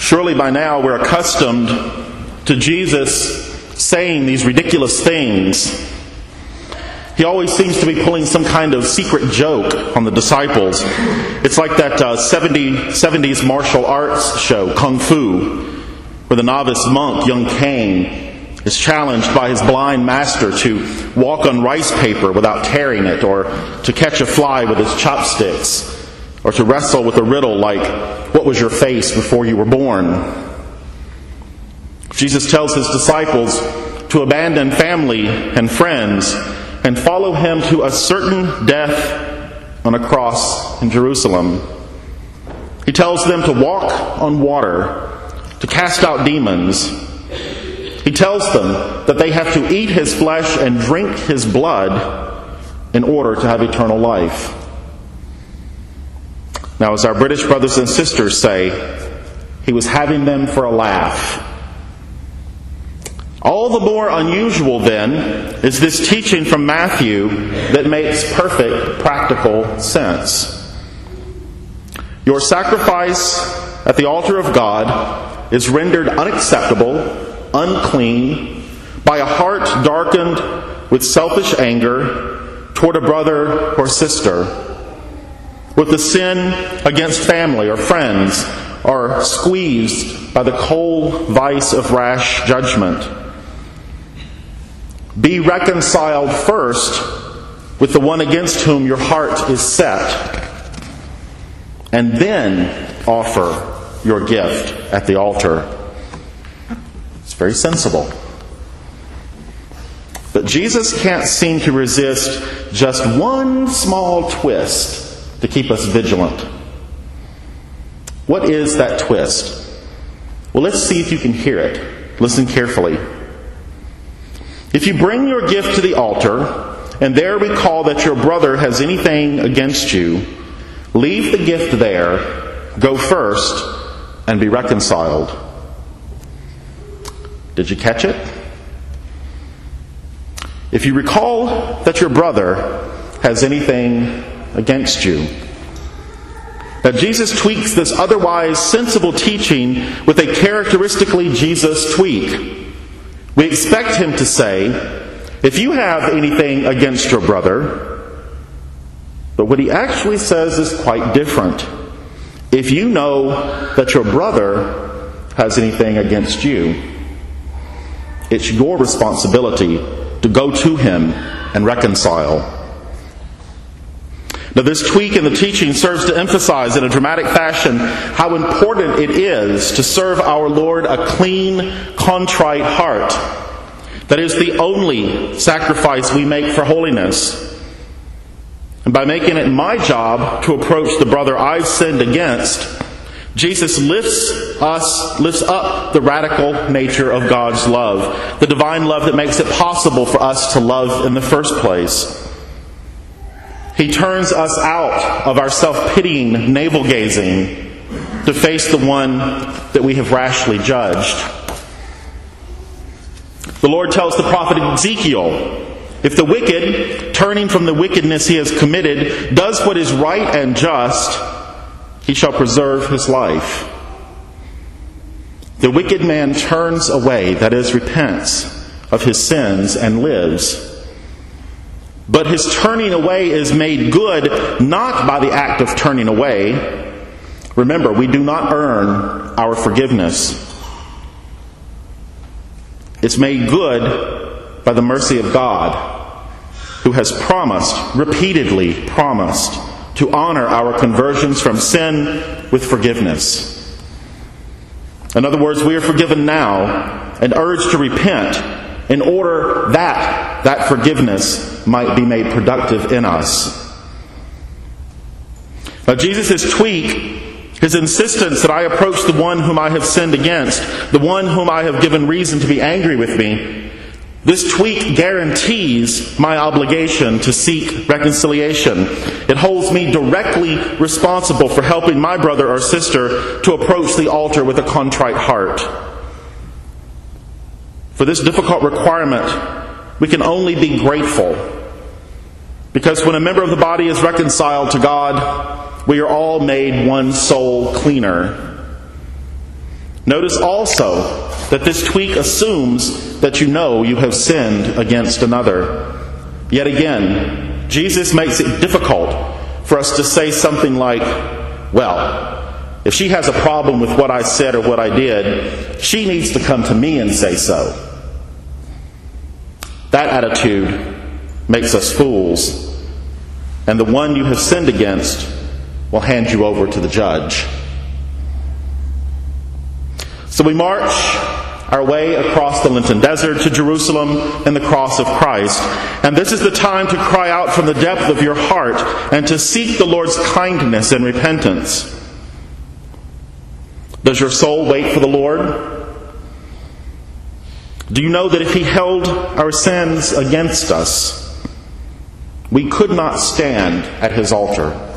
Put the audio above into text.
Surely by now we're accustomed to Jesus saying these ridiculous things. He always seems to be pulling some kind of secret joke on the disciples. It's like that 70s martial arts show, Kung Fu, where the novice monk, young Caine, is challenged by his blind master to walk on rice paper without tearing it, or to catch a fly with his chopsticks, or to wrestle with a riddle like, what was your face before you were born? Jesus tells his disciples to abandon family and friends and follow him to a certain death on a cross in Jerusalem. He tells them to walk on water, to cast out demons. He tells them that they have to eat his flesh and drink his blood in order to have eternal life. Now, as our British brothers and sisters say, he was having them for a laugh. All the more unusual, then, is this teaching from Matthew that makes perfect practical sense. Your sacrifice at the altar of God is rendered unacceptable, unclean, by a heart darkened with selfish anger toward a brother or sister, with the sin against family or friends, or squeezed by the cold vice of rash judgment. Be reconciled first with the one against whom your heart is set, and then offer your gift at the altar. It's very sensible. But Jesus can't seem to resist just one small twist to keep us vigilant. What is that twist? Well, let's see if you can hear it. Listen carefully. If you bring your gift to the altar, and there recall that your brother has anything against you, leave the gift there, go first, and be reconciled. Did you catch it? If you recall that your brother has anything against you. Now, Jesus tweaks this otherwise sensible teaching with a characteristically Jesus tweak. We expect him to say, if you have anything against your brother, but what he actually says is quite different. If you know that your brother has anything against you, it's your responsibility to go to him and reconcile. Now, this tweak in the teaching serves to emphasize in a dramatic fashion how important it is to serve our Lord a clean, contrite heart. That is the only sacrifice we make for holiness. And by making it my job to approach the brother I've sinned against, Jesus lifts up the radical nature of God's love, the divine love that makes it possible for us to love in the first place. He turns us out of our self-pitying navel-gazing to face the one that we have rashly judged. The Lord tells the prophet Ezekiel, if the wicked, turning from the wickedness he has committed, does what is right and just, he shall preserve his life. The wicked man turns away, that is, repents of his sins and lives. But his turning away is made good not by the act of turning away. Remember, we do not earn our forgiveness. It's made good by the mercy of God, who has repeatedly promised, to honor our conversions from sin with forgiveness. In other words, we are forgiven now and urged to repent in order that forgiveness might be made productive in us. Now, Jesus' tweak, his insistence that I approach the one whom I have sinned against, the one whom I have given reason to be angry with me, this tweak guarantees my obligation to seek reconciliation. It holds me directly responsible for helping my brother or sister to approach the altar with a contrite heart. For this difficult requirement, we can only be grateful. Because when a member of the body is reconciled to God, we are all made one soul cleaner. Notice also that this tweak assumes that you know you have sinned against another. Yet again, Jesus makes it difficult for us to say something like, well, if she has a problem with what I said or what I did, she needs to come to me and say so. That attitude makes us fools, and the one you have sinned against will hand you over to the judge. So we march our way across the Lenten desert to Jerusalem and the cross of Christ. And this is the time to cry out from the depth of your heart and to seek the Lord's kindness and repentance. Does your soul wait for the Lord? Do you know that if He held our sins against us, we could not stand at His altar?